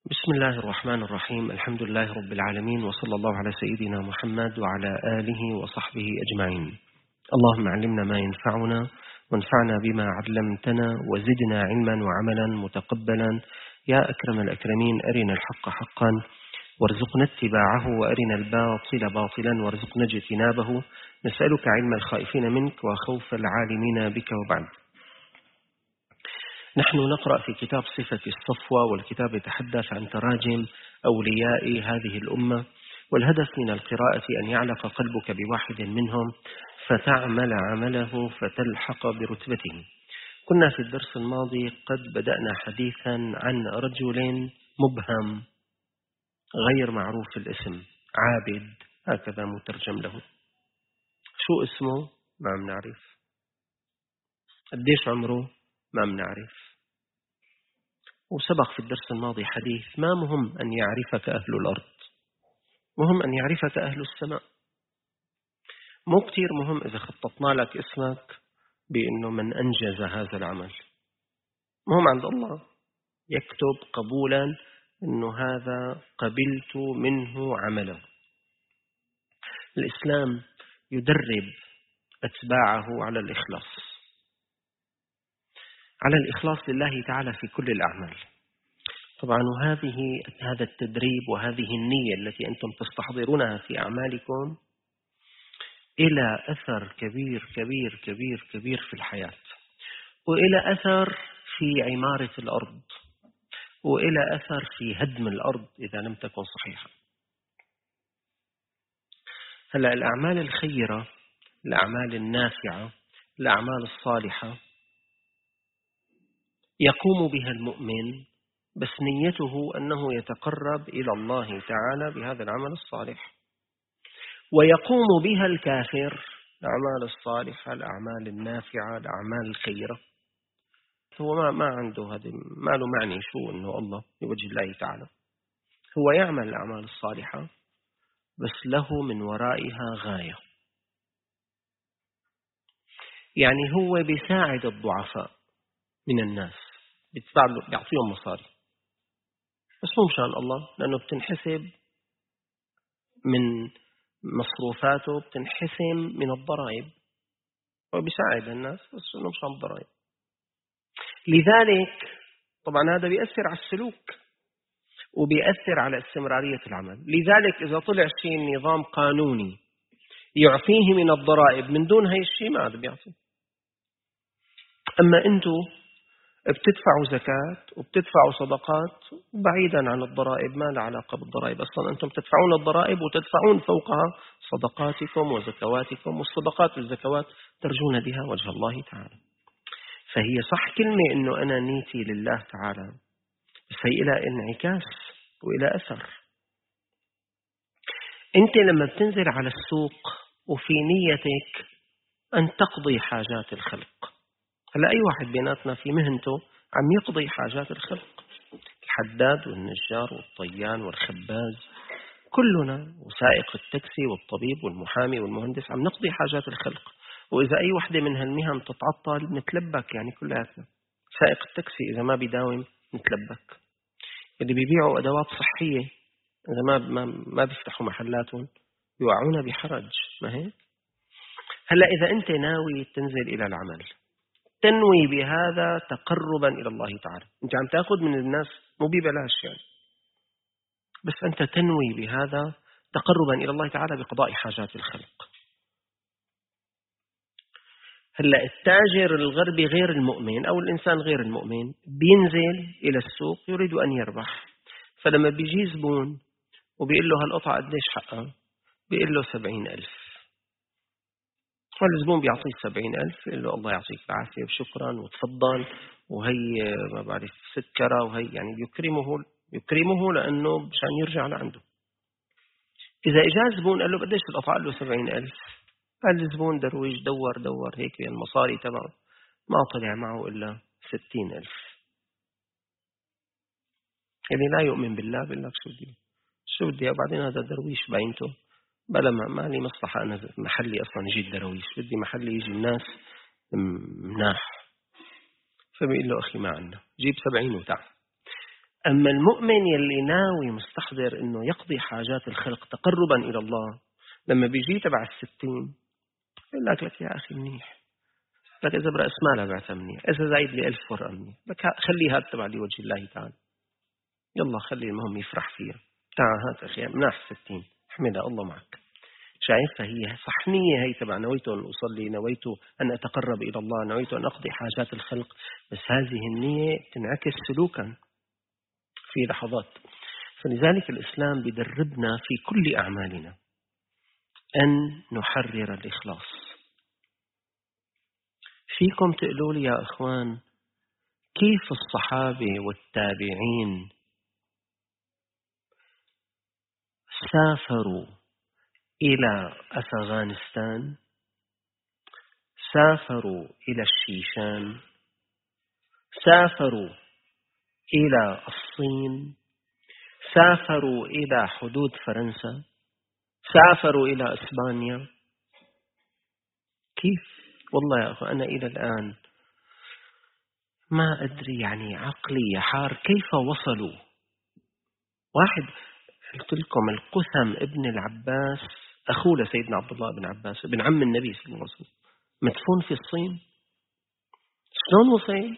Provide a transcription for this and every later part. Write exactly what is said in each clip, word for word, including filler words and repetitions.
بسم الله الرحمن الرحيم. الحمد لله رب العالمين، وصلى الله على سيدنا محمد وعلى آله وصحبه أجمعين. اللهم علمنا ما ينفعنا وانفعنا بما علمتنا وزدنا علما وعملا متقبلا يا أكرم الأكرمين. أرنا الحق حقا وارزقنا اتباعه، وأرنا الباطل باطلا وارزقنا اجتنابه. نسألك علم الخائفين منك وخوف العالمين بك. وبعد، نحن نقرأ في كتاب صفة الصفوة، والكتاب يتحدث عن تراجم أولياء هذه الأمة، والهدف من القراءة أن يعلق قلبك بواحد منهم فتعمل عمله فتلحق برتبته. كنا في الدرس الماضي قد بدأنا حديثا عن رجل مبهم غير معروف الاسم، عابد، هكذا مترجم له. شو اسمه؟ ما بنعرف. قديش عمره؟ ما بنعرف. وسبق في الدرس الماضي حديث: ما مهم أن يعرفك أهل الأرض، مهم أن يعرفك أهل السماء. مو كتير مهم إذا خططنا لك اسمك بأنه من أنجز هذا العمل. مهم عند الله يكتب قبولا أنه هذا قبلت منه عمله. الإسلام يدرب أتباعه على الإخلاص، على الإخلاص لله تعالى في كل الأعمال. طبعا وهذه هذا التدريب وهذه النية التي أنتم تستحضرونها في أعمالكم إلى أثر كبير كبير كبير كبير في الحياة، وإلى أثر في عمارة الأرض، وإلى أثر في هدم الأرض إذا لم تكن صحيحة. هلأ الأعمال الخيرة، الأعمال النافعة، الأعمال الصالحة يقوم بها المؤمن، بس نيته أنه يتقرب إلى الله تعالى بهذا العمل الصالح. ويقوم بها الكافر، الأعمال الصالحة، الأعمال النافعة، الأعمال الخيرة، هو ما ما عنده هذا، ما له معني شو إنه الله لوجه الله تعالى. هو يعمل الأعمال الصالحة بس له من ورائها غاية، يعني هو بيساعد الضعفاء من الناس، بيعطيهم مصاري، بس مو مشان الله، لأنه بتنحسب من مصروفاته، بتنحسم من الضرائب. هو بيساعد الناس بس إنه مشان الضرائب. لذلك طبعا هذا بيأثر على السلوك وبيأثر على استمرارية العمل. لذلك إذا طلع شيء نظام قانوني يعفيه من الضرائب من دون هاي الشيء، ما عاد بيعطي. أما أنتوا بتدفعوا زكاة وبتدفعوا صدقات بعيدا عن الضرائب، ما له علاقة بالضرائب أصلا. أنتم تدفعون الضرائب وتدفعون فوقها صدقاتكم وزكواتكم، والصدقات والزكوات ترجون بها وجه الله تعالى. فهي صح كلمة إنه أنا نيتي لله تعالى، بس هي إلى انعكاس وإلى أثر. أنت لما بتنزل على السوق وفي نيتك أن تقضي حاجات الخلق، هلا أي واحد بيناتنا في مهنته عم يقضي حاجات الخلق، الحداد والنجار والطيان والخباز، كلنا، وسائق التاكسي والطبيب والمحامي والمهندس، عم نقضي حاجات الخلق. وإذا أي وحدة من هالمهن تتعطل نتلبك، يعني كلياتنا. سائق التاكسي إذا ما بيداوم نتلبك. اللي بيبيعوا أدوات صحية إذا ما ما ما بيفتحوا محلاتهم يوقعونا بحرج، ما هيك؟ هلا إذا أنت ناوي تنزل إلى العمل، تنوي بهذا تقربا إلى الله تعالى، أنت عم تأخذ من الناس مو ببلاش يعني، بس أنت تنوي بهذا تقربا إلى الله تعالى بقضاء حاجات الخلق. هلا التاجر الغربي غير المؤمن أو الإنسان غير المؤمن بينزل إلى السوق يريد أن يربح، فلما بيجي زبون وبيقول له هالقطعة قديش حقها، بيقول له سبعين ألف، والزبون بيعطيه سبعين ألف، يقول له الله يعطيك العافية وشكرا وتفضل، وهي ما بعرف سكرة، وهي يعني يكرمه يكرمه لأنه مشان يرجع لعنده. إذا إجا زبون قال له قديش القطعة، قال له سبعين ألف، قال الزبون درويش دور دور هيك المصاري تبعه، ما طلع معه إلا ستين ألف. يعني لا يؤمن بالله، بيقول لك شو بدي شو بدي وبعدين هذا درويش بعينته، بلا ما ما لي مصلحة أنا محلي أصلا يجي الدرويش، بدي محلي يجي الناس مناح. فبيقول له أخي ما عنا، جيب سبعين وتعال. أما المؤمن يلي ناوي مستحضر إنه يقضي حاجات الخلق تقربا إلى الله، لما بيجي تبع الستين يقول لك لك يا أخي منيح، لك إذا برأس مالها بعتها منيح، إذا زايد لي ألف ورقة منيح، لك خلي هذا تبع لوجه الله تعالى، يلا خلي المهم يفرح فيها، تعال هات أخي مناح ستين احمدها الله معك. شايف؟ فهي صحنية هي تبع نويت أن أصلي، نويت أن أتقرب إلى الله، نويت أن أقضي حاجات الخلق، بس هذه النية تنعكس سلوكا في لحظات. فلذلك الإسلام بدربنا في كل أعمالنا أن نحرر الإخلاص. فيكم تقولوا لي يا أخوان كيف الصحابة والتابعين سافروا إلى أفغانستان، سافروا إلى الشيشان، سافروا إلى الصين، سافروا إلى حدود فرنسا، سافروا إلى إسبانيا؟ كيف؟ والله يا أخوة أنا إلى الآن ما أدري، يعني عقلي يحار كيف وصلوا. واحد قلت لكم القثم ابن العباس أخوه لسيدنا عبد الله بن عباس ابن عم النبي صلى الله عليه وسلم مدفون في الصين. شلون وصل؟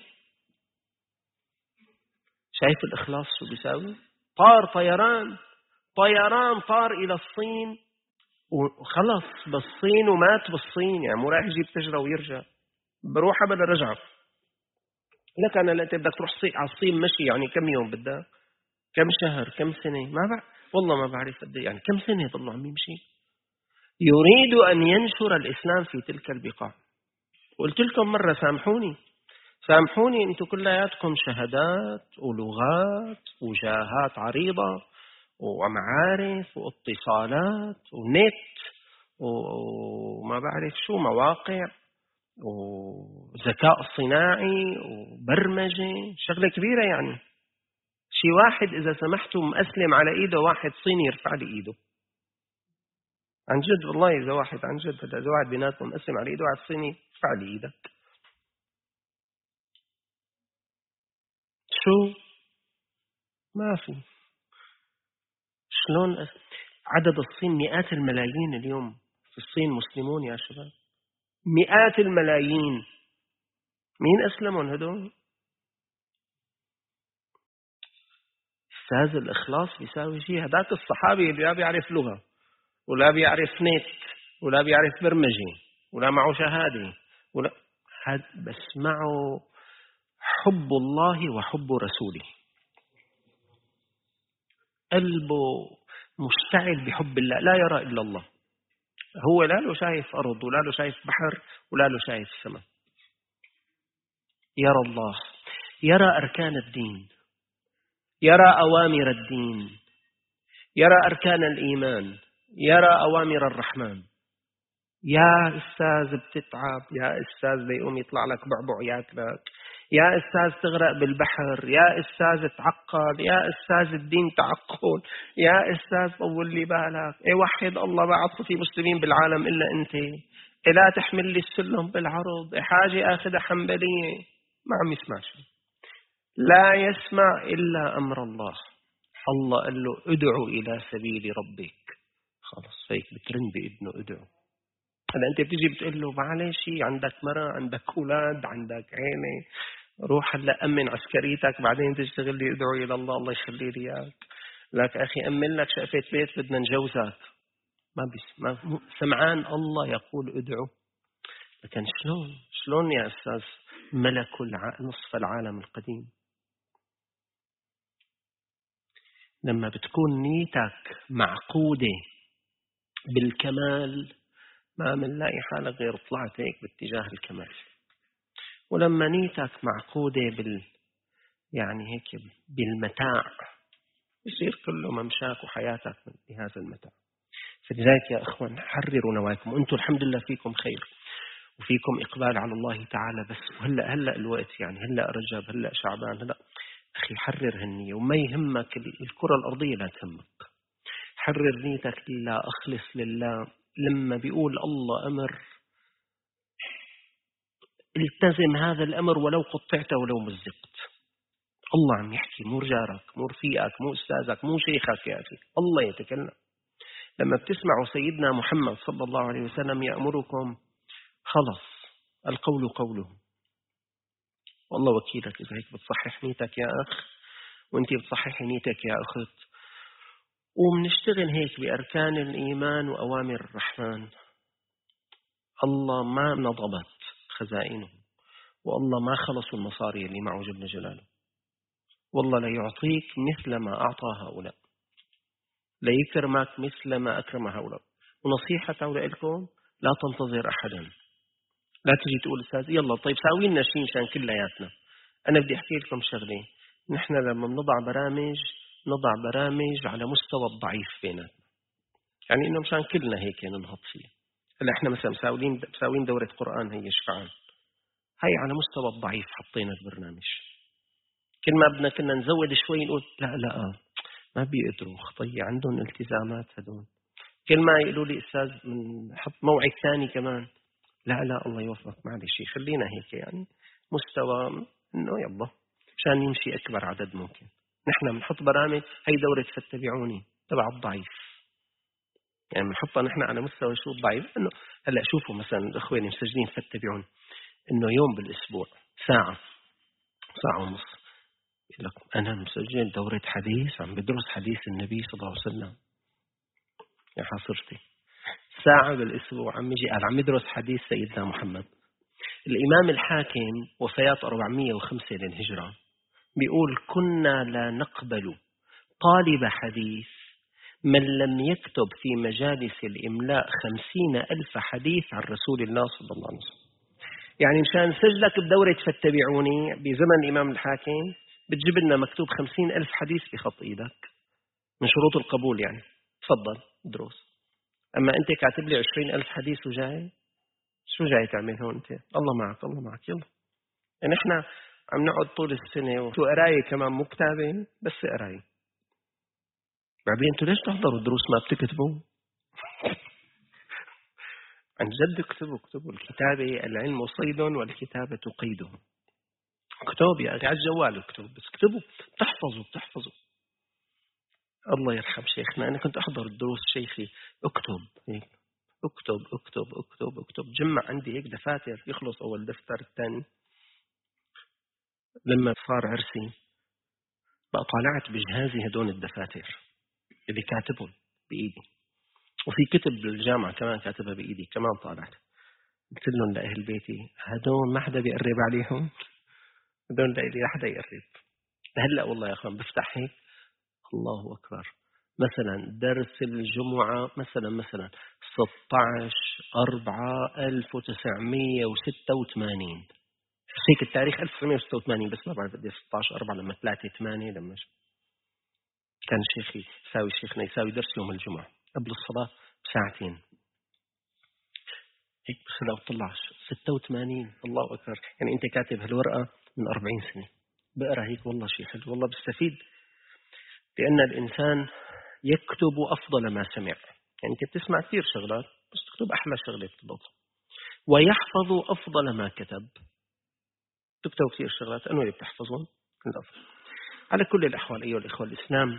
شايف الإخلاص شو بيساوي؟ طار طيران طيران طار إلى الصين وخلص بالصين ومات بالصين، يعني مو رايح يجيب تجرة ويرجع، بروح بلا رجعة. لك أنا لا بدك تروح على الصين مشي يعني كم يوم بدك؟ كم شهر؟ كم سنة؟ ما بعرف والله، ما بعرف قد يعني كم سنة يضل عم يمشي. يريد أن ينشر الإسلام في تلك البقاع. قلت لكم مرة سامحوني سامحوني أنتم كلياتكم شهادات ولغات وجاهات عريضة ومعارف واتصالات ونت وما بعرف شو مواقع وذكاء صناعي وبرمجة، شغلة كبيرة يعني. شي واحد إذا سمحتوا مأسلم على إيده واحد صيني يرفع لي إيده عن جد والله، إذا واحد عن جد إذا واحد بيناتهم مأسلم على إيده واحد صيني يرفع لي إيدك. شو ما في. شلون عدد الصين مئات الملايين اليوم في الصين مسلمون يا شباب، مئات الملايين. مين أسلمون هدول؟ استاذ الإخلاص بيساوي شيء. هذاك الصحابي اللي لا بيعرف لغة ولا بيعرف نت ولا بيعرف برمجة ولا معه شهادة ولا هاد، بس معه حب الله وحب رسوله، قلبه مشتعل بحب الله، لا يرى إلا الله. هو لا له شايف أرض ولا له شايف بحر ولا له شايف سماء، يرى الله، يرى أركان الدين، يرى أوامر الدين، يرى أركان الإيمان، يرى أوامر الرحمن. يا أستاذ بتتعب، يا أستاذ ليقوم يطلع لك بعبع ياكلك، يا أستاذ تغرق بالبحر، يا أستاذ تعقل، يا أستاذ الدين تعقل، يا أستاذ طول لي بالك، إيه وحد الله بعض في مسلمين بالعالم إلا أنت، لا تحمل لي السلم بالعرض، حاجة آخذ حنبلية. ما عم يسمع شيء، لا يسمع إلا أمر الله. الله قال له ادعو إلى سبيل ربك، خلص هيك بترن بإذنه ادعو. هلا أنت بتيجي بتقول له معلش عندك مرة عندك أولاد عندك عينة، روح هلا أمن عسكريتك بعدين تشتغل لي ادعو إلى الله الله يخلي لي إياك. لك أخي أمن لك شقفة بيت بدنا نجوزك، ما بس ما سمعان الله يقول ادعو. لكن شلون شلون يا أستاذ ملك نصف العالم القديم؟ لما بتكون نيتك معقودة بالكمال ما منلاقي حالك غير طلعت هيك باتجاه الكمال. ولما نيتك معقودة بال يعني هيك بالمتاع يصير كله ممشاك وحياتك بهذا المتاع. فلذلك يا أخوان حرروا نواكم، وأنتم الحمد لله فيكم خير وفيكم إقبال على الله تعالى. بس هلأ هلأ الوقت يعني هلأ رجب هلأ شعبان هلأ أخي حرر هالنية، وما يهمك الكرة الأرضية لا تهمك، حرر نيتك لله، أخلص لله. لما بيقول الله أمر التزم هذا الأمر ولو قطعت ولو مزقت. الله عم يحكي، مو جارك، مو رفيقك، مو أستاذك، مو شيخك يا أخي، الله يتكلم. لما بتسمعوا سيدنا محمد صلى الله عليه وسلم يأمركم، خلص القول قوله، والله وكيلك. إذا هيك بتصحح نيتك يا أخ، وانت بتصحح نيتك يا أخت، ومنشتغل هيك بأركان الإيمان وأوامر الرحمن، الله ما نضبت خزائنه، والله ما خلصوا المصاري اللي معه جل جلاله، والله لا يعطيك مثل ما أعطى هؤلاء، لا يكرمك مثل ما أكرم هؤلاء. ونصيحة هؤلاء لكم، لا تنتظر أحدا، لا تجي تقول أستاذ يلا طيب ساوي لنا شيء مشان كلياتنا. أنا بدي أحكي لكم شغلة، نحن لما بنضع برامج نضع برامج على مستوى الضعيف بيناتنا، يعني إنه مشان كلنا هيك ننهض فيه. هلا إحنا مثلا مساوين مساوين دورة قرآن هي شفعان، هي على مستوى الضعيف حطينا البرنامج. كل ما بدنا كنا نزود شوي نقول لا لا ما بيقدروا، خطية عندهم التزامات هدول. كل ما يقولوا لي أستاذ نحط موعد ثاني كمان، لا لا الله يوفقك معلش خلينا هيك يعني مستوى إنه يلا مشان يمشي أكبر عدد ممكن. نحن بنحط برامج هي دورة فاتبعوني تبع الضعيف، يعني بنحطها نحن على مستوى شو الضعيف. إنه هلا شوفوا مثلا الأخوة اللي مسجلين فاتبعوني، إنه يوم بالأسبوع ساعة ساعة ونص يقول لك أنا مسجل دورة حديث عم بدرس حديث النبي صلى الله عليه وسلم. يا حصرتي ساعة بالأسبوع عم يجي قال عم يدرس حديث سيدنا محمد. الإمام الحاكم وفيات أربعمئة وخمسة للهجرة بيقول كنا لا نقبل طالب حديث من لم يكتب في مجالس الإملاء خمسين ألف حديث عن رسول الله صلى الله عليه وسلم. يعني مشان سجلك بدورة فاتبعوني بزمن الإمام الحاكم بتجيب لنا مكتوب خمسين ألف حديث بخط إيدك من شروط القبول، يعني تفضل دروس. أما أنت كاتب لي عشرين ألف حديث وجاي، شو جاي تعمل هون أنت؟ الله معك الله معك يلا. يعني إحنا عم نقعد طول السنة وقراية كمان مو كتابة بس قراية، بعدين أنتوا ليش تحضروا الدروس ما بتكتبوا؟ عن جد اكتبوا اكتبوا. الكتابة العلم صيد والكتابة قيد. اكتب يا أخي على الجوال اكتب، بس اكتبوا بتحفظوا بتحفظوا. الله يرحم شيخنا، أنا كنت أحضر الدروس شيخي اكتب هيك اكتب اكتب اكتب اكتب. جمع عندي هيك دفاتر، يخلص أول دفتر الثاني. لما صار عرسي بقى طالعت بجهازي هدول الدفاتر اللي كاتبهم بإيدي، وفي كتب بالجامعة كمان كاتبها بإيدي كمان طالعت. قلت لهم لأهل بيتي هدول ما حدا بيقرب عليهم، هدول لإلي لا حدا يقرب. هلأ والله يا أخوان بفتح هيك الله أكبر، مثلا درس الجمعة مثلا مثلا ستة عشر أربعة ألف وتسعمئة وستة وثمانين، هيك التاريخ ألف وتسعمئة وستة وثمانين، بس ما بعرف قد ايش ستة عشر أربعة لما ثلاثة ثمانية لما كان شيخي يساوي شيخنا يساوي درس يوم الجمعة قبل الصلاة بساعتين هيك. بس لو طلع ستة وثمانين الله أكبر، يعني أنت كاتب هالورقة من أربعين سنة بقرأ هيك والله شيء حلو، والله بستفيد. لأن الإنسان يكتب أفضل ما سمع، يعني أنت بتسمع كثير شغلات بس تكتب أحلى شغلة بتضبط، ويحفظ أفضل ما كتب. تكتب كثير شغلات أنه اللي بتحفظون الأفضل. على كل الأحوال أيها الإخوة، الإسلام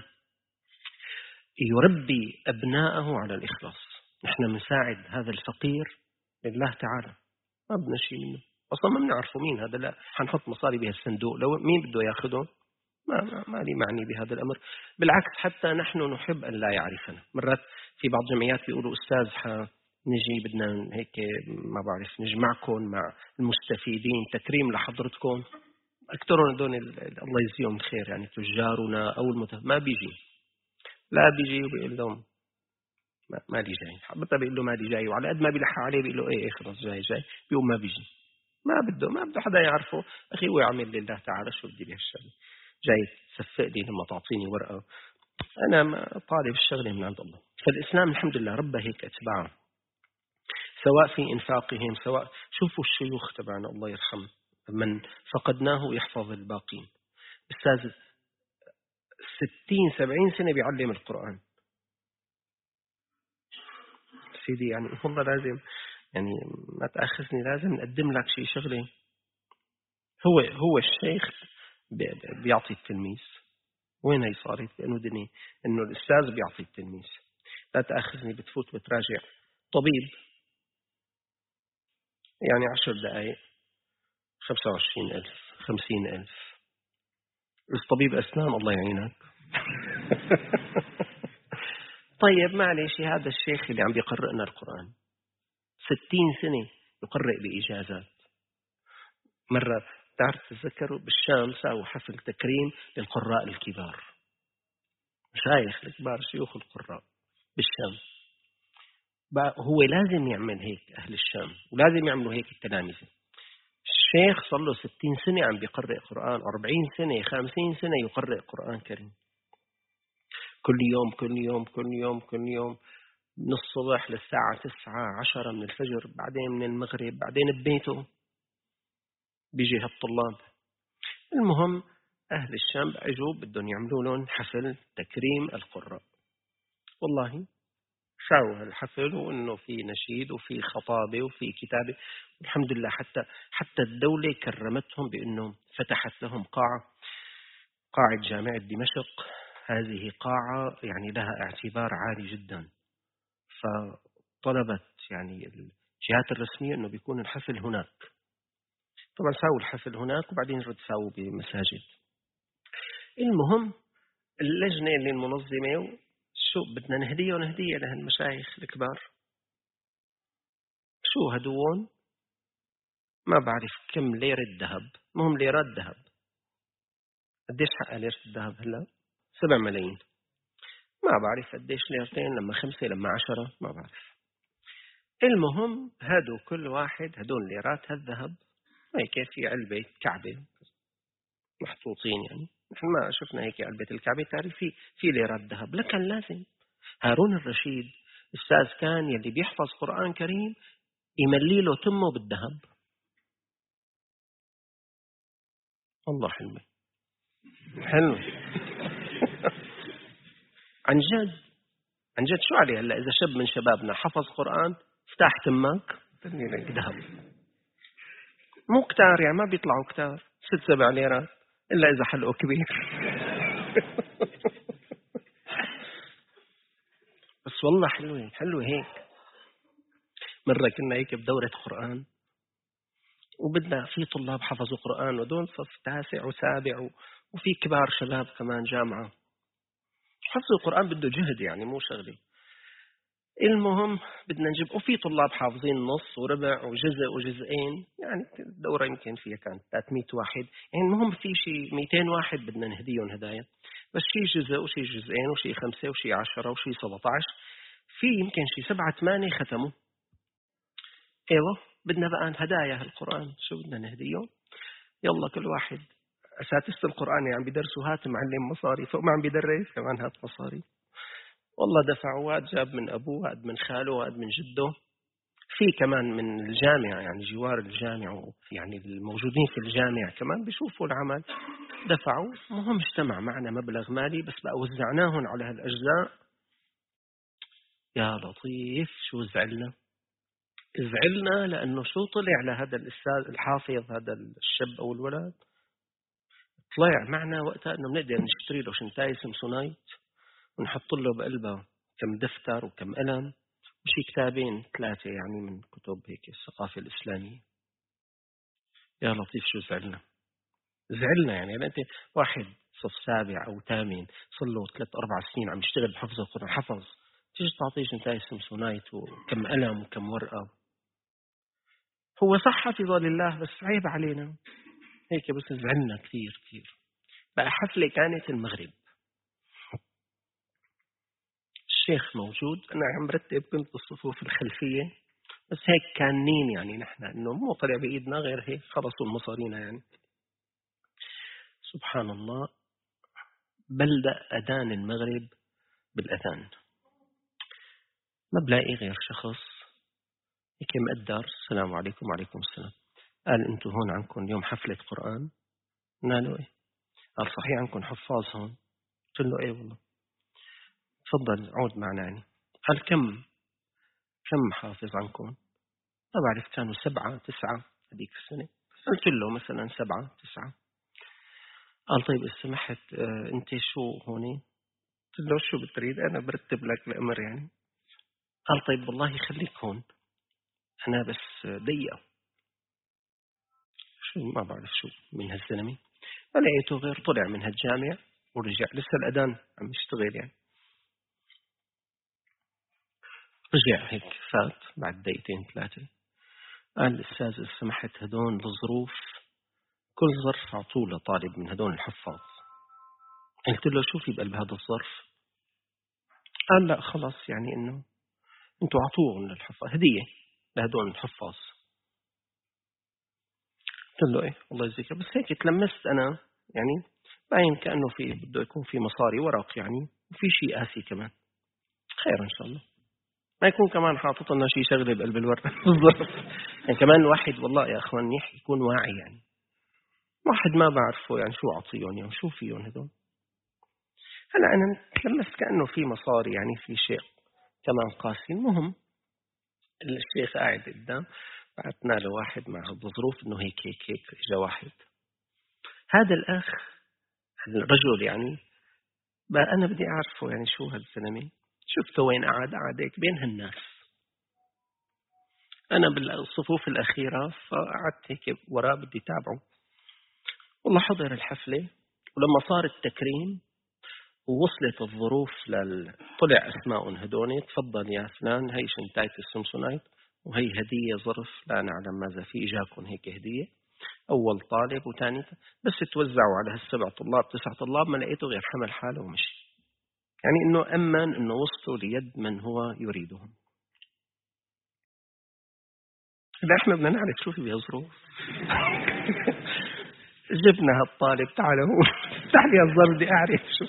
يربي أبناءه على الإخلاص. نحن منساعد هذا الفقير لله تعالى، ما بدنا شيء منه أصلا، ما بنعرفه مين هذا، لا حنحط مصاري بهالصندوق لو مين بده ياخذهم ما ما, ما لي معني بهذا الأمر. بالعكس حتى نحن نحب أن لا يعرفنا. مرات في بعض الجمعيات بيقولوا أستاذ نجي بدنا هيك ما بعرف نجمعكم مع المستفيدين تكريم لحضرتكم، أكثرهم هذول الله يجزيهم الخير يعني تجارنا أو المتهم ما بيجي، لا بيجي وبيقول لهم ما, ما لي جاي، حبتها بيقول له ما لي جاي، وعلى قد ما بيلح عليه بيقول له ايه ايه خلص جاي جاي، بيقوم ما بيجي، ما بده ما بده حدا يعرفه. أخي هو يعمل لله تعالى شو بدي بهالشغله، جاي تسفق لي لما تعطيني ورقة، أنا طالب الشغلة من عند الله. فالإسلام الحمد لله ربى هيك أتباعه سواء في إنفاقهم، سواء شوفوا الشيوخ تبعنا الله يرحم من فقدناه يحفظ الباقين. أستاذ ستين سبعين سنة بيعلم القرآن سيدي، يعني والله لازم يعني ما تأخذني، لازم نقدم لك شيء شغلة. هو هو الشيخ بيعطي التلميذ. وين هي صارت؟ لأنه دني إنه الأستاذ بيعطي التلميذ. لا تأخذني بتفوت بتراجع طبيب يعني عشر دقائق خمسة وعشرين ألف خمسين ألف. الطبيب أسنان الله يعينك. طيب معلش، هذا الشيخ اللي عم بيقرئنا القرآن ستين سنة يقرئ بإجازات. مرة تعرف تذكروا بالشام ساووا حفل تكريم للقراء الكبار، مشايخ الكبار شيوخ القراء بالشام. هو لازم يعمل هيك أهل الشام، ولازم يعملوا هيك التلاميذ. الشيخ صار له ستين سنة عم بيقرئ قرآن، أربعين سنة خمسين سنة يقرئ قرآن كريم كل يوم كل يوم كل يوم كل يوم من الصبح للساعة تسعة عشرة من الفجر، بعدين من المغرب، بعدين ببيته بيجي هالطلاب. المهم أهل الشام أجوا بدهم يعملوا لهم حفل تكريم القراء. والله ساووا الحفل، وإنه في نشيد وفي خطابة وفي كتابة، والحمد لله. حتى حتى الدولة كرمتهم بأنه فتحت لهم قاعة، قاعة جامعة دمشق. هذه قاعة يعني لها اعتبار عالي جدا، فطلبت يعني الجهات الرسمية أنه بيكون الحفل هناك. طبعا ساووا الحفل هناك، وبعدين رد ساووا بمساجد. المهم اللجنة اللي المنظمة شو بدنا نهديه ونهديه لهالمشايخ الكبار. شو هدوون؟ ما بعرف كم ليرة ذهب، مهم ليرات ذهب. قديش حق ليرة الذهب هلا؟ سبع ملايين. ما بعرف قديش ليرتين، لما خمسة لما عشرة ما بعرف. المهم هادو كل واحد هدول ليرات هالذهب هيك في علبة كعبة محطوطين، يعني نحن ما شفنا هيك علبة الكعبة، تعرف في في ليرات ذهب. لكن لازم هارون الرشيد أستاذ كان يلي بيحفظ قرآن كريم يملي له تمه بالذهب. الله حلمي حلو. عن جد عن جد شو عليه هلا إذا شاب من شبابنا حفظ قرآن افتح تمك ذهب. مو كتار يعني، ما بيطلعوا كتار، ست سبع ليرات إلا إذا حلقه كبير. بس والله حلوة حلوة هيك. مرة كنا هيك بدورة قرآن، وبدنا في طلاب حفظوا قرآن ودول صف تاسع وسابع، وفي كبار شباب كمان جامعة. حفظ القرآن بده جهد يعني مو شغلي. المهم بدنا نجيب، وفي طلاب حافظين نص وربع وجزء وجزئين، يعني الدورة يمكن فيها كانت ثلاثمية واحد، يعني المهم في شيء مئتين واحد بدنا نهديهم هدايا. بس شيء جزء وشيء جزئين وشيء خمسة وشيء عشرة وشيء سبعة عشر، في يمكن شيء سبعة ثمانية ختموا. ايوه بدنا بقى هدايا هالقرآن، شو بدنا نهديهم؟ يلا كل واحد، أساتذة القرآن يعني عم بيدرسوا هات معلم مصاري، فوق ما عم بيدرس كمان هات مصاري. والله دفعوا، واد جاب من أبوه، واد من خاله، واد من جده، في كمان من الجامعة يعني جوار الجامعة، يعني الموجودين في الجامعة كمان بيشوفوا العمل دفعوا. مهم اجتمع معنا مبلغ مالي، بس بقى وزعناهم على هالأجزاء. يا لطيف شو زعلنا زعلنا لأنه شو طلع لهذا الأستاذ الحافظ، هذا الشاب أو الولد طلع معنا وقتها إنه بنقدر نشتري له شنطاية سمسونايت ونحط له بقلبها كم دفتر وكم قلم وشي كتابين ثلاثة يعني من كتب هيك الثقافة الإسلامية. يا لطيف شو زعلنا زعلنا يعني أنت واحد صف سابع أو ثامن صار له ثلاث أربع سنين عم يشتغل بحفظ القرآن، حفظ، تيجي تعطيه شنطاية سمسونايت وكم قلم وكم ورقة. هو صح حفظ لله بس عيب علينا هيك، بس زعلنا كثير كثير. بقى حفلة كانت المغرب، الشيخ موجود، أنا عم برتب كنت بالصفوف الخلفية، بس هيك كانين يعني نحن إنه مو طلع بإيدنا غير هيك خلصوا المصارينا يعني. سبحان الله، بلدأ أذان المغرب بالأذان، ما بلاقي غير شخص هيك مقدر، السلام عليكم وعليكم السلام. قال أنتم هون عندكم اليوم حفلة قرآن؟ قلنا له إيه. قال صحيح عندكم حفاظ هون؟ قلت له إيه والله. تفضل عود معنا يعني. قال كم كم حافظ عنكم؟ ما بعرف كانوا سبعة تسعة هذيك السنة. قلت له مثلا سبعة تسعة. قال طيب إذا سمحت آه أنت شو هوني؟ قلت له شو بتريد؟ أنا برتب لك الأمر يعني. قال طيب والله خليك هون، أنا بس ضيقة. شو ما بعرف شو من هالزلمة، ما لقيته غير طلع من هالجامع ورجع، لسه الأذان عم يشتغل يعني. رجع هيك فات بعد دقيقتين ثلاثة، قال الأستاذ إذا سمحت هدول الظروف كل ظرف عطوه لطالب من هدول الحفاظ. قلت له شو في بقلب هذا الظرف؟ قال لا خلاص يعني إنه أنتوا عطوهم للحفاظ هدية لهدول الحفاظ. قلت له إيه الله يجزيك، بس هيك تلمست أنا يعني باين كأنه في بده يكون في مصاري ورق يعني، وفي شيء قاسي كمان. خير إن شاء الله، ما يكون كمان حاطط لنا شيء شغله بقلب الورقة بالضبط. يعني كمان الواحد والله يا أخوان منيح يكون واعي، يعني واحد ما بعرفه يعني شو أعطيهم يعني شو فيهم هدول. هلا أنا تلمست كأنه في مصاري يعني في شيء كمان قاسي. المهم الشيخ قاعد قدام، بعثنا له واحد مع الظروف إنه هيك هيك هيك. إجا واحد، هذا الأخ الرجل يعني بقى أنا بدي أعرفه يعني شو هالزلمة. شفته وين قاعد؟ قاعد هيك بين هالناس، أنا بالصفوف الأخيرة، فقعدت هيك وراه بدي تابعه. والله حضر الحفلة، ولما صار التكريم ووصلت الظروف لل... طلع أسماء هدوني، تفضل يا فلان هي شنتايت السمسونايت، وهي هدية ظرف لا نعلم ماذا في، إجاكم هيك هدية أول طالب وثاني. بس توزعوا على هالسبع طلاب تسع طلاب، ما لقيته غير حمل حاله ومشي. يعني إنه أمن إنه وصلوا ليد من هو يريدهم. لا إحنا بدنا نعرف شو في بهالظروف. جبنا هالطالب تعال هو افتح لي الظرف بدي أعرف شو.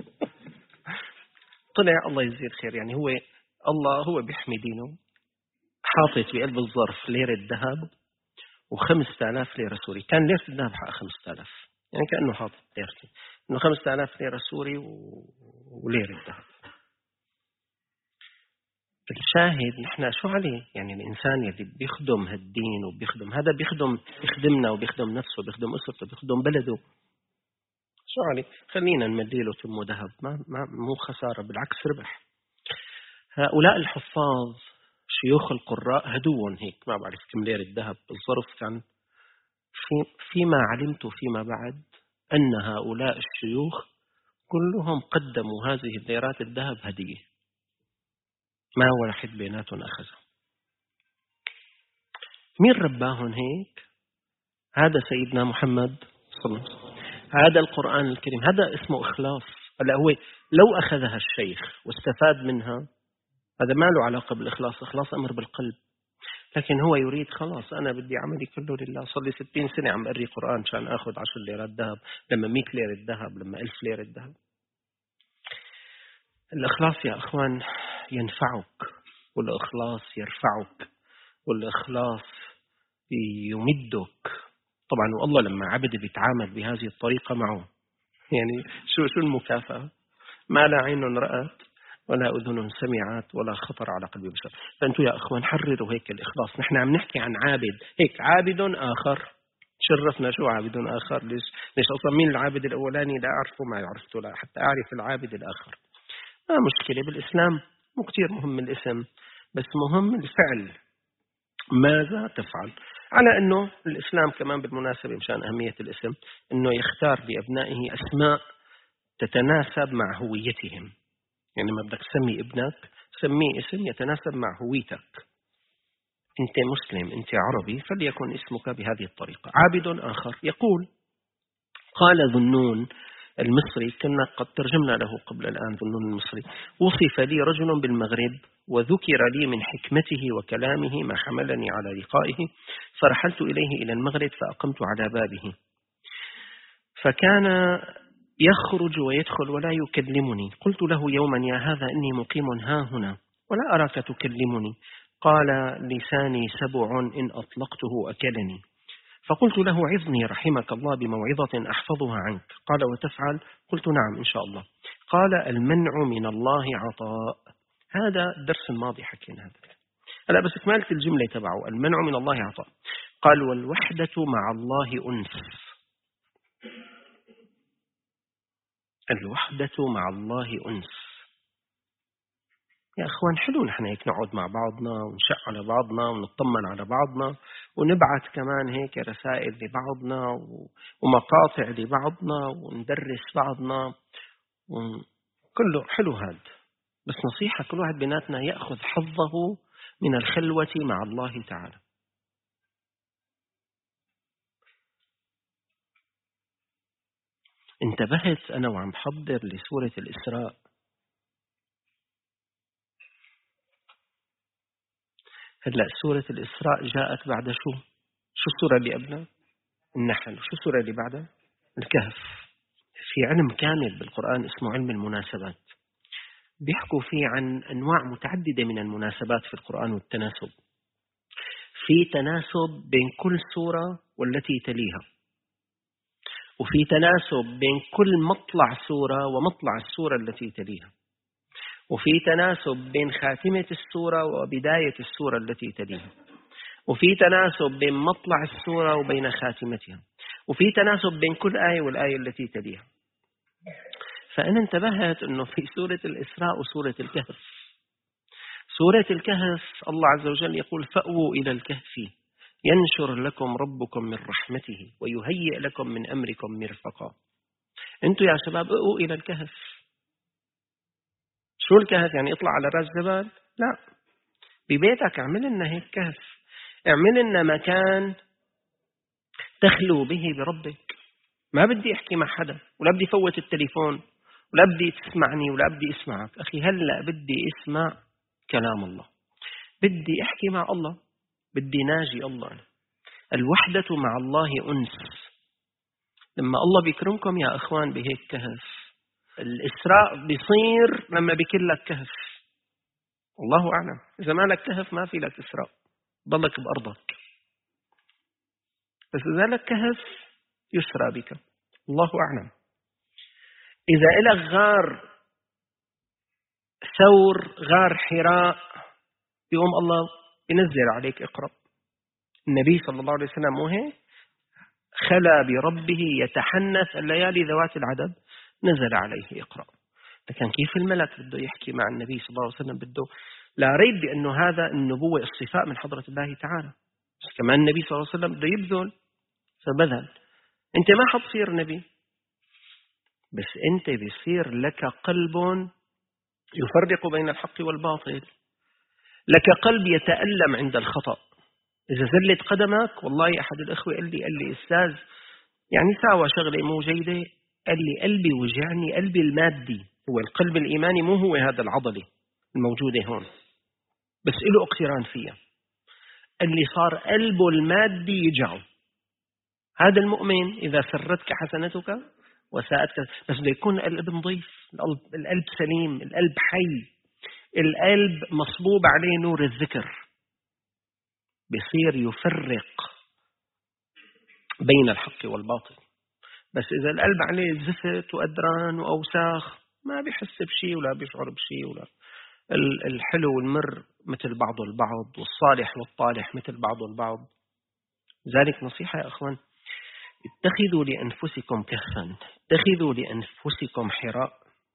طلع الله يجزيه الخير يعني هو الله هو بيحمي دينه، حاطط بقلب الظرف ليرة ذهب وخمسة آلاف ليرة سوري. كان ليرة الذهب حق خمسة آلاف، يعني كأنه حاطط ليرتي إنه خمسة آلاف ليرة سوري و... وليرة ذهب. الشاهد نحن شو عليه يعني الإنسان اللي بيخدم هالدين وبيخدم هذا، بيخدم بيخدمنا وبيخدم نفسه، بيخدم أسرته، بيخدم بلده. شو عليه؟ خلينا نمديله تمه ذهب، ما ما مو خسارة، بالعكس ربح. هؤلاء الحفاظ شيوخ القراء هدوهم هيك ما بعرف كم ليرة الذهب بالظرف كان. في فيما علمت فيما بعد أن هؤلاء الشيوخ كلهم قدموا هذه الليرات الذهب هدية، ما واحد بيناتهم أخذها. مين رباهم هيك؟ هذا سيدنا محمد صلى الله عليه وسلم، هذا القرآن الكريم، هذا اسمه إخلاص. هلا هو لو أخذها الشيخ واستفاد منها هذا ما له علاقة بالإخلاص، إخلاص أمر بالقلب. لكن هو يريد خلاص أنا بدي عملي كله لله، صار لي ستين سنة عم أقري قرآن عشان أخذ عشر ليرات ذهب، لما مئة ليرة ذهب، لما ألف ليرة ذهب. الإخلاص يا أخوان ينفعك، والإخلاص يرفعك، والإخلاص يمدك. طبعا والله لما عبد بيتعامل بهذه الطريقة معه يعني شو شو المكافأة؟ ما لا عين رأت ولا أذن سمعت ولا خطر على قلب بشر. فأنتوا يا أخوان حرروا هيك الإخلاص. نحن عم نحكي عن عابد، هيك عابد آخر. شرفنا شو عابد آخر؟ ليش ليش أصلا مين العابد الأولاني لا أعرفه ما عرفته، لا حتى أعرف العابد الآخر. ما مشكلة بالإسلام، مو كتير مهم الاسم، بس مهم الفعل. ماذا تفعل؟ على أنه الإسلام كمان بالمناسبة مشان أهمية الاسم أنه يختار لأبنائه أسماء تتناسب مع هويتهم. يعني ما بدك تسمي ابنك سميه اسم يتناسب مع هويتك. أنت مسلم، أنت عربي، فليكن اسمك بهذه الطريقة. عابد آخر يقول قال ذنون المصري، كنا قد ترجمنا له قبل الآن، ذنون المصري: وصف لي رجل بالمغرب وذكر لي من حكمته وكلامه ما حملني على لقائه، فرحلت إليه إلى المغرب فأقمت على بابه، فكان يخرج ويدخل ولا يكلمني. قلت له يوما: يا هذا إني مقيم ها هنا ولا أراك تكلمني. قال: لساني سبع إن أطلقته أكلني. فقلت له: عظني رحمك الله بموعظة أحفظها عنك. قال: وتفعل؟ قلت: نعم إن شاء الله. قال: المنع من الله عطاء. هذا الدرس الماضي حكينا هذا. هلا بس كمالة الجملة تبعه: المنع من الله عطاء. قال: والوحدة مع الله أنس. الوحدة مع الله أنس. يا أخوان حلو نحن هيك نقعد مع بعضنا ونشق على بعضنا ونطمن على بعضنا ونبعث كمان هيك رسائل لبعضنا ومقاطع لبعضنا وندرس بعضنا، كله حلو هذا. بس نصيحة كل واحد بيناتنا يأخذ حظه من الخلوة مع الله تعالى. انتبهت أنا وعم بحضر لسورة الإسراء، هلأ سورة الإسراء جاءت بعد شو؟ شو السورة اللي قبلها؟ النحل. وشو السورة اللي بعدها؟ الكهف. في علم كامل بالقرآن اسمه علم المناسبات، بيحكوا فيه عن أنواع متعددة من المناسبات في القرآن والتناسب. في تناسب بين كل سورة والتي تليها، وفي تناسب بين كل مطلع سورة ومطلع السورة التي تليها، وفي تناسب بين خاتمة السورة وبداية السورة التي تليها، وفي تناسب بين مطلع السورة وبين خاتمتها، وفي تناسب بين كل آية والآية التي تليها. فأنا انتبهت أنه في سورة الإسراء وسورة الكهف. سورة الكهف الله عز وجل يقول فأووا إلى الكهف ينشر لكم ربكم من رحمته ويهيئ لكم من أمركم مرفقا. أنتوا يا شباب أووا إلى الكهف. شو الكهف؟ يعني اطلع على راس جبل؟ لا، ببيتك اعمل لنا هيك كهف، اعمل لنا مكان تخلو به بربك. ما بدي أحكي مع حدا، ولا بدي فوت التليفون، ولا بدي تسمعني، ولا بدي اسمعك. أخي هلأ بدي اسمع كلام الله، بدي أحكي مع الله، بدي ناجي الله. الوحدة مع الله أنس. لما الله بيكرمكم يا أخوان بهيك كهف، الإسراء بيصير لما بيكون لك كهف. الله أعلم، إذا ما لك كهف ما في لك إسراء، ضلك بأرضك. بس إذا لك كهف يسرى بك، الله أعلم. إذا إلك غار ثور، غار حراء، يقوم الله ينزل عليك اقرأ. النبي صلى الله عليه وسلم موهي خلى بربه يتحنث الليالي ذوات العدد، نزل عليه اقرأ. لكن كيف الملك بده يحكي مع النبي صلى الله عليه وسلم؟ بده لا ريب بأنه هذا النبوة الصفاء من حضرة الله تعالى. بس كمان النبي صلى الله عليه وسلم بده يبذل، فبذل. أنت ما حتصير نبي، بس أنت بيصير لك قلب يفرق بين الحق والباطل، لك قلب يتألم عند الخطأ. إذا زلت قدمك، والله أحد الأخوة قال لي قال لي أستاذ يعني ساوى شغلة مو جيدة، قال لي قلبي وجعني، قلبي المادي، هو القلب الإيماني مو هو هذا العضلة الموجودة هون، بس له اقتران فيها. قال لي صار قلبه المادي يجعه. هذا المؤمن إذا سرتك حسنتك وساءتك، بس بده يكون القلب نظيف، القلب القلب سليم، القلب حي، القلب مصبوب عليه نور الذكر، بيصير يفرق بين الحق والباطل. بس إذا القلب عليه زفت وأدران وأوساخ، ما بيحس بشيء ولا بيشعر بشيء، ولا الحلو والمر مثل بعض البعض، والصالح والطالح مثل بعض البعض. ذلك نصيحة يا أخوان، اتخذوا لأنفسكم كهفا، اتخذوا لأنفسكم حراء،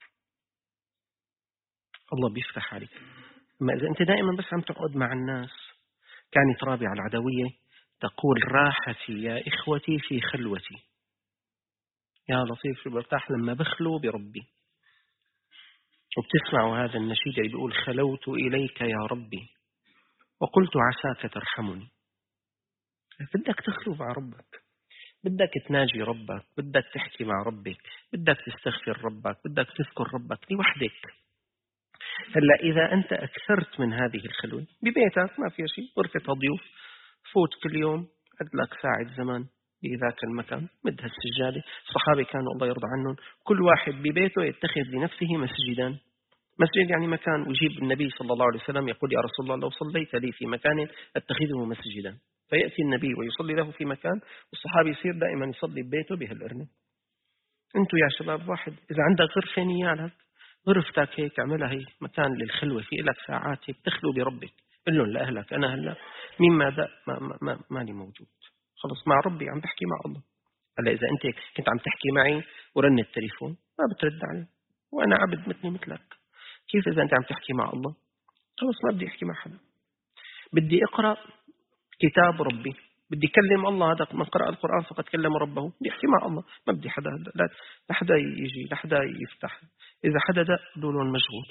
الله بيفتح عليك. أما إذا أنت دائما بس عم تقعد مع الناس، كانت رابعة العدوية تقول راحتي يا إخوتي في خلوتي. يا لطيف برتاح لما بخلو بربي. وبتسمعوا هذا النشيد اللي بيقول خلوت إليك يا ربي وقلت عساك ترحمني. بدك تخلو مع ربك، بدك تناجي ربك، بدك تحكي مع ربك، بدك تستغفر ربك، بدك تذكر ربك لوحدك. هلا إذا أنت أكثرت من هذه الخلوة ببيتك، ما فيها شيء، غرفة ضيوف، فوت كل يوم قد لك ساعة زمان بذاك المكان، مد هالسجادة. الصحابة كانوا الله يرضى عنهم كل واحد ببيته يتخذ لنفسه مسجدا. مسجد يعني مكان، ويجيب النبي صلى الله عليه وسلم يقول يا رسول الله لو صليت لي في مكان أتخذه مسجدا، فيأتي النبي ويصلي له في مكان، والصحابي يصير دائما يصلي ببيته بهالأرنب. انتوا يا شباب واحد، إذا عندك غرفة نيالك، غرفتك هيك اعملها هي مكان للخلوة، في لك ساعات هيك تخلو بربك. قل لهم لأهلك أنا هلا مما ده ما ما ما ماني موجود، خلص مع ربي عم بحكي مع الله. هلا إذا أنت كنت عم تحكي معي ورن التليفون، ما بترد عليه، وأنا عبد مثلي مثلك. كيف إذا أنت عم تحكي مع الله؟ خلص ما بدي أحكي مع حدا، بدي أقرأ كتاب ربي، بدي كلم الله. هذا من قرأ القرآن فقد كلم ربه. بدي أحكي مع الله، ما بدي حدا، لا لحدا يجي، لحدا يفتح. إذا حدا دق قولوا مشغول.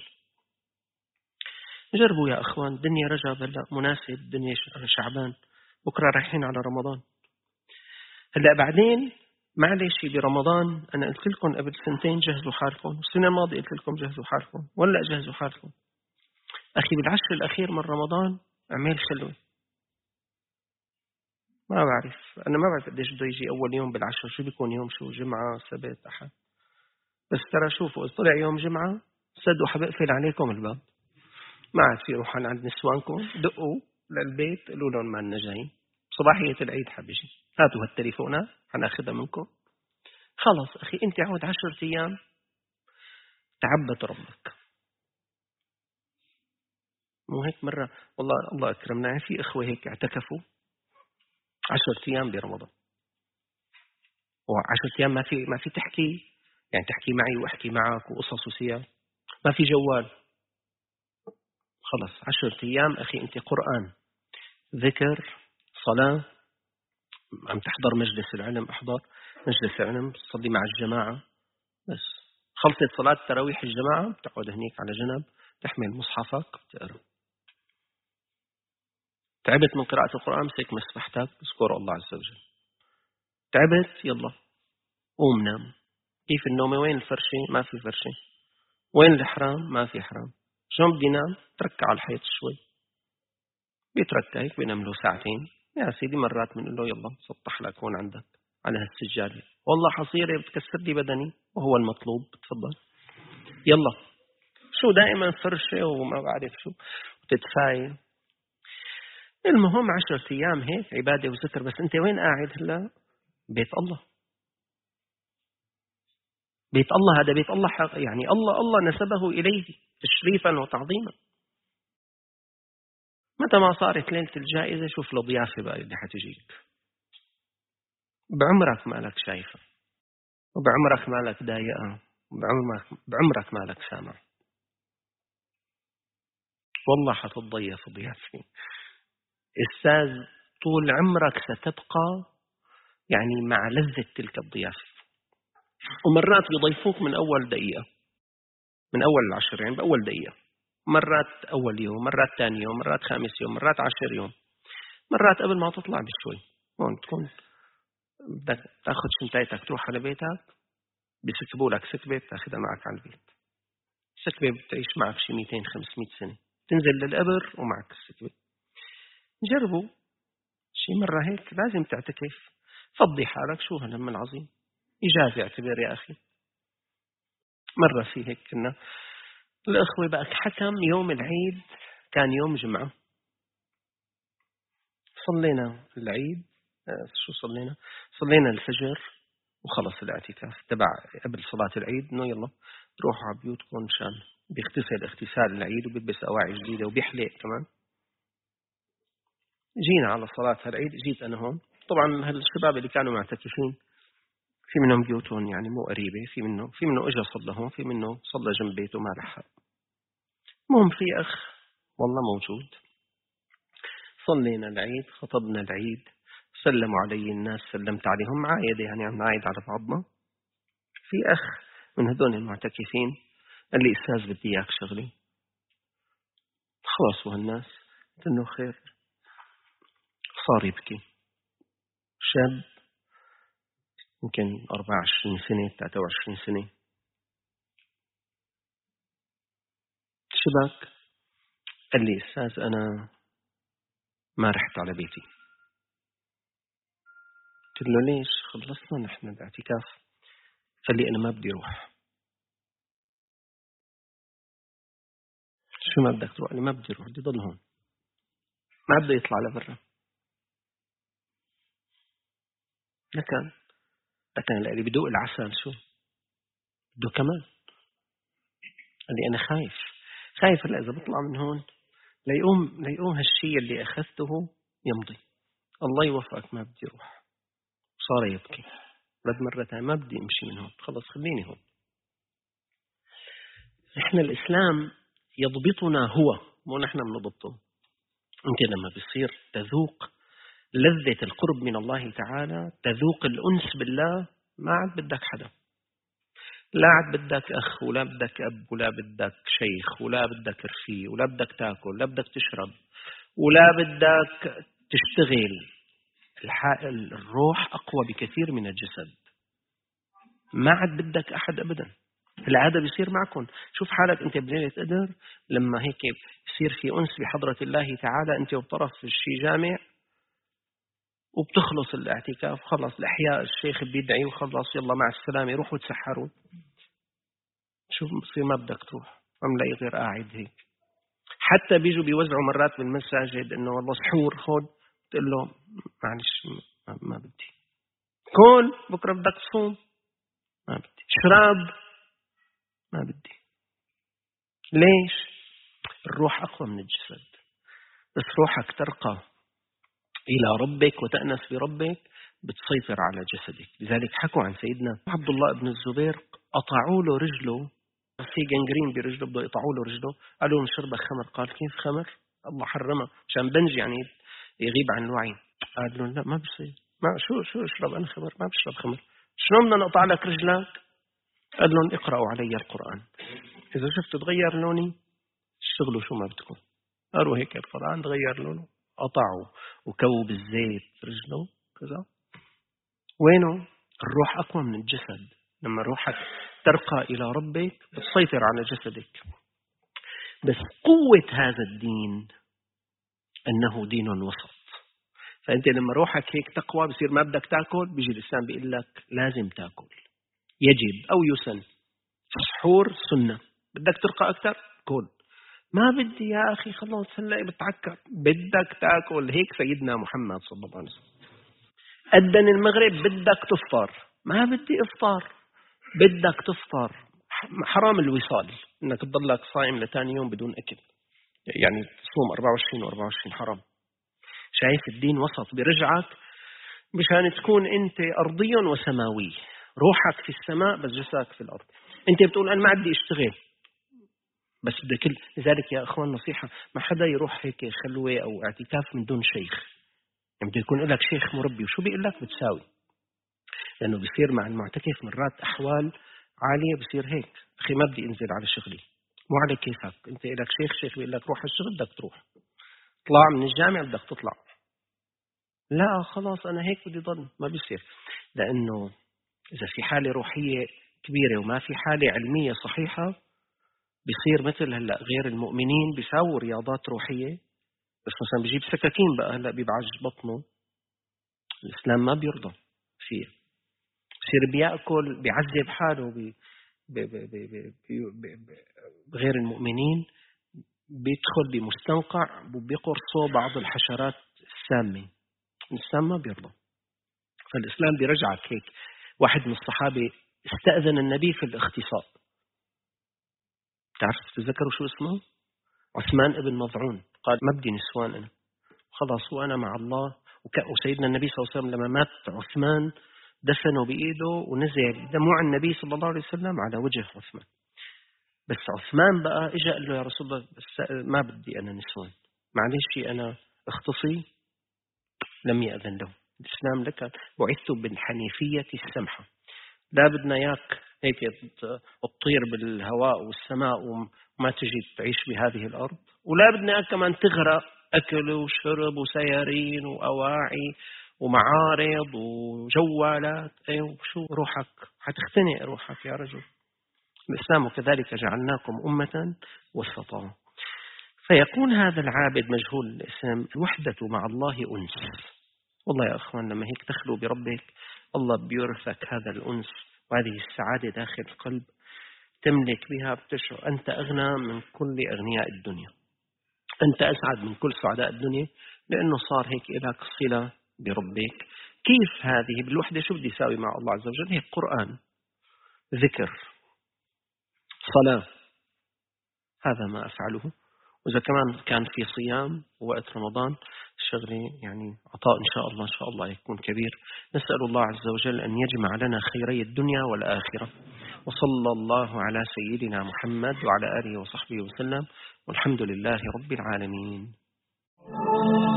جربوا يا أخوان، الدنيا رجب هلا مناسب، الدنيا شعبان، بكرة رايحين على رمضان. هلا بعدين معلش برمضان أنا قلت لكم قبل سنتين جهزوا حالكم، السنة الماضية قلت لكم جهزوا حالكم، ولا جهزوا حالكم. أخي بالعشر الأخير من رمضان أعمل خلوة. ما بعرف، أنا ما بعرف قديش بده يجي أول يوم بالعشر، شو بيكون يوم، شو جمعة سبت أحد. بس ترى شوفوا، طلع يوم جمعة صدقوا حبقفل عليكم الباب، ما عاد في روح عند نسوانكم، دقوا للبيت قولوا لهم ما لنا جايين، صباحية العيد حبيجي، هاتوا هالتليفونات حناخذها منكم. خلص أخي أنت عود عشرة أيام تعبت ربك. مو هيك مرة والله الله أكرمنا في إخوة هيك اعتكفوا عشرة أيام برمضان، وعشرة أيام ما في ما في تحكي، يعني تحكي معي وأحكي معك وقصص وسير، ما في جوال. خلص عشرة أيام أخي أنت قرآن، ذكر، صلاة، عم تحضر مجلس العلم، أحضر مجلس العلم، تصلي مع الجماعة. بس خلصت صلاة تراويح الجماعة بتقعد هنيك على جنب، تحمل مصحفك تقرأ. تعبت من قراءة القرآن، امسك مسبحتك اذكر الله عز وجل. تعبت يلا قوم نام. كيف النوم؟ وين الفرشة؟ ما في فرشة. وين الحرام؟ ما في حرام. شلون بدي نام؟ تركع على الحيط شوي، بيتركع هيك بينام له ساعتين. يا سيدي مرات بنقول له يلا سطح لك هون عندك على هالسجادة، والله حصيرة بتكسر لي بدني وهو المطلوب، تفضل يلا. شو دائما فرشة وما بعرف شو وتتفايل. المهم عشرة أيام هيك عبادة وذكر. بس أنت وين قاعد هلا؟ بيت الله. بيت الله هذا بيت الله حق، يعني الله الله نسبه إليه تشريفا وتعظيما. متى ما صارت ليلة الجائزة شوف له ضيافة بقى اللي حتجيك، بعمرك ما لك شايفة، وبعمرك ما لك ضايقة، بعمرك بعمرك ما لك سامع. والله حتضيف ضيافة أستاذ، طول عمرك ستبقى يعني مع لذة تلك الضيافة. ومرات بيضيفوك من أول دقيقة، من أول العشر، يعني بأول دقيقة، مرات أول يوم، مرات ثاني يوم، مرات خامس يوم، مرات عشر يوم، مرات قبل ما تطلع بشوي. هون تكون بدك تاخذ شنطتك تروح على بيتك، بيسكبوا لك سكبة تاخذها معك على البيت. سكبة بتعيش معك شي مئتين خمسمئة سنة، تنزل للقبر ومعك السكبة. جربوا شي مرة هيك، لازم تعتكف، فضي حالك. شو هالهم العظيم؟ إجازة اعتبر يا أخي. مرة في هيك كنا الأخوة بقى حكم يوم العيد، كان يوم جمعة، صلينا العيد. آه، شو صلينا؟ صلينا الفجر وخلص الاعتكاف تبع قبل صلاة العيد، إنه يلا روحوا على بيوتكم مشان بيغتسل اغتسال العيد وبيلبس أواعي جديدة وبيحلق كمان. جينا على صلاة العيد، جيت أنا هون. طبعا هالشباب اللي كانوا معتكفين في منهم بيوتهم يعني مو قريبة، في منه في منه اجى صلى هون، في منه صلى جنب بيته ما لحق. المهم في أخ والله موجود، صلينا العيد، خطبنا العيد، سلموا علي الناس، سلمت عليهم، عايدة يعني عم نعايد على بعضنا. في أخ من هذول المعتكفين قال لي أستاذ بدي إياك شغلي. خلاص وهالناس قلت له خير. صار يبكي، شاب يمكن أربعة وعشرين سنة ثلاثة وعشرين سنة، شبك. قال لي أستاذ أنا ما رحت على بيتي. قلت له ليش؟ خلصنا نحن الاعتكاف. قال لي أنا ما بدي أروح. شو ما بدك تروح؟ أنا ما بدي أروح، بدي ضل هون، ما بده يطلع لبرا. لكن لكن اللي بدوق العسل شو بده كمان. قال لي أنا خايف خايف هلا إذا بطلع من هون ليقوم ليقوم هالشيء اللي أخذته يمضي. الله يوفقك، ما بدي أروح. صار يبكي. رد مرة ثانية، ما بدي أمشي من هون، خلص خليني هون. إحنا الإسلام يضبطنا هو، مو نحن بنضبطه. أنت لما بيصير تذوق لذة القرب من الله تعالى، تذوق الأنس بالله، ما عاد بدك حدا، لا عاد بدك أخ ولا بدك أب ولا بدك شيخ ولا بدك رفيق ولا بدك تاكل ولا بدك تشرب ولا بدك تشتغل. الروح أقوى بكثير من الجسد، ما عاد بدك أحد أبدا. هذا بيصير معكم. شوف حالك أنت بليلة قدر لما هيك يصير في أنس بحضرة الله تعالى، أنت وطرف الشي جامع وبتخلص الاعتكاف، خلص الأحياء الشيخ بيدعي وخلص يلا مع السلامة روحوا تسحروا. شوف بصير ما بدك تروح، ما ملاقي غير قاعد هيك. حتى بيجوا بيوزعوا مرات بالمساجد إنه والله سحور خد، تقول له معلش ما, ما بدي. كل بكرة بدك تصوم، ما بدي. شراب، ما بدي. ليش؟ الروح أقوى من الجسد. بس روحك ترقى إلى ربك وتأنس بربك بتسيطر على جسدك. لذلك حكوا عن سيدنا عبد الله بن الزبير، قطعوا له رجله، في جنجرين برجله، بدأوا يقطعوا له رجله، قالوا له شرب خمر. قال كيف خمر؟ الله حرمه عشان بنج يعني يغيب عن الوعي. قال له لا ما بصير، ما شو شو اشرب انا خمر؟ ما بشرب خمر. شلون بدنا نقطع لك رجلك؟ قال لهم اقرأوا علي القرآن، إذا شفت تغير لوني اشتغلوا شو ما بدكم. قالوا هيك القرآن تغير لونه، قطعوا وكووا بالزيت رجله كذا. وينه؟ الروح أقوى من الجسد. لما روحك ترقى إلى ربك بتسيطر على جسدك. بس قوة هذا الدين أنه دين وسط. فأنت لما روحك هيك تقوى بصير ما بدك تأكل، بيجي الإسلام بيقول لك لازم تأكل، يجب أو يسن. سحور سنة، بدك ترقى أكثر كل. ما بدي يا أخي خلاص هلأ بتعكر، بدك تأكل. هيك سيدنا محمد صلى الله عليه وسلم أذن المغرب بدك تفطر، ما بدي إفطار، بدك تفطر. حرام الوصال إنك تضلك صائم لتاني يوم بدون أكل، يعني تصوم أربعة وعشرين وأربعة وعشرين حرام. شايف الدين وسط برجعك مشان تكون أنت أرضي وسماوي. روحك في السماء بس جسدك في الأرض. أنت بتقول أنا ما عندي اشتغل بس بدي كل. لذلك يا أخوان نصيحة، ما حدا يروح هيك خلوة أو اعتكاف من دون شيخ. يعني بده يكون لك شيخ مربي، وشو بيقول لك بتساوي. لأنه بيصير مع المعتكف مرات أحوال عالية بيصير هيك، أخي ما بدي أنزل على شغلي، مو على كيفك. أنت لك شيخ، شيخ بيقول لك روح الشغل بدك تروح، طلع من الجامعة بدك تطلع. لا خلاص أنا هيك بدي ضل، ما بيصير. لأنه إذا في حالة روحية كبيرة وما في حالة علمية صحيحة بيصير مثل هلأ غير المؤمنين بيساووا رياضات روحية، بس مثلا بيجيب سكاكين بقى هلأ بيبعج بطنه. الإسلام ما بيرضى فيه. بصير بيأكل بيعذب حاله بي بي بي بي بي بي بي بغير المؤمنين، بيدخل بمستنقع وبيقرصوا بعض الحشرات السامة. الإسلام ما بيرضى. فالإسلام بيرجعك هيك. واحد من الصحابة استأذن النبي في الاغتصاب. تعرف تذكروا شو اسمه؟ عثمان ابن مظعون. قال ما بدي نسوان أنا، خلاص وأنا مع الله. وسيدنا النبي صلى الله عليه وسلم لما مات عثمان دفنوا بإيده ونزل دموع النبي صلى الله عليه وسلم على وجه عثمان. بس عثمان بقى إجا قال له يا رسول الله ما بدي أنا نسوان، معلش أنا اختصي. لم يأذن له. الإسلام لك بعثت بالحنيفية السمحة. لا بدنا ياك هيك تطير بالهواء والسماء وما تجي تعيش بهذه الأرض، ولا بدنا ياك كمان تغرق أكل وشرب وسيارين وأواعي ومعارض وجوالات. أيوة شو روحك حتختنق روحك يا رجل. الإسلام كذلك جعلناكم أمة وسطا. فيكون هذا العابد مجهول الاسم الوحدة مع الله أنس. والله يا أخوان لما هيك تخلو بربك الله بيورثك هذا الأنس وهذه السعادة داخل القلب، تملك بها، بتشعر أنت أغنى من كل أغنياء الدنيا، أنت أسعد من كل سعداء الدنيا، لأنه صار هيك لك صلة بربك. كيف هذه بالوحدة؟ شو بدي يساوي مع الله عز وجل؟ هيك قرآن، ذكر، صلاة، هذا ما أفعله. وإذا كمان كان في صيام ووقت رمضان الشغلة يعني عطاء إن شاء الله إن شاء الله يكون كبير. نسأل الله عز وجل أن يجمع لنا خيري الدنيا والآخرة وصلى الله على سيدنا محمد وعلى آله وصحبه وسلم، والحمد لله رب العالمين.